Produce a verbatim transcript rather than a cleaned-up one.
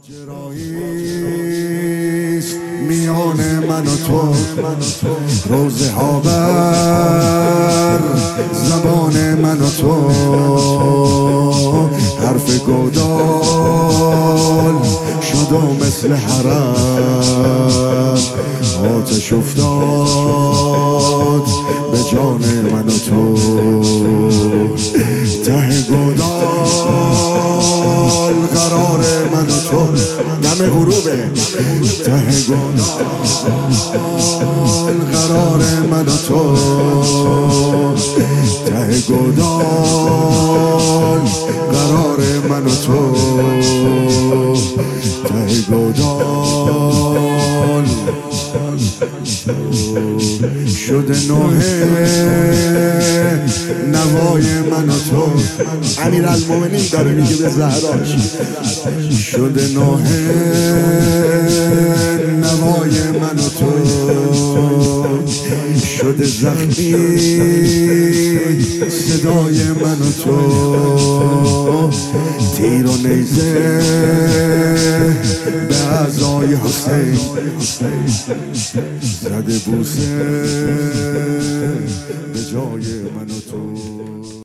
ماجراییست میان من و تو، روزه ها بر زبان من و تو، حرف گودال شد و مثل حرم آتش افتاد به جان من و تو. ته گودال قرار من و تو، دم غروبه. ته گودال قرار من و تو، ته گودال قرار من و تو، ته گودال شده نوحه نوای من و تو. امیرالمومنین داره میگه به زهراش شده نوحه نوای من و تو، شده زخمی صدای من و تو، تیر و نیزه به اعضای حسین زده بوسه به جای من و تو.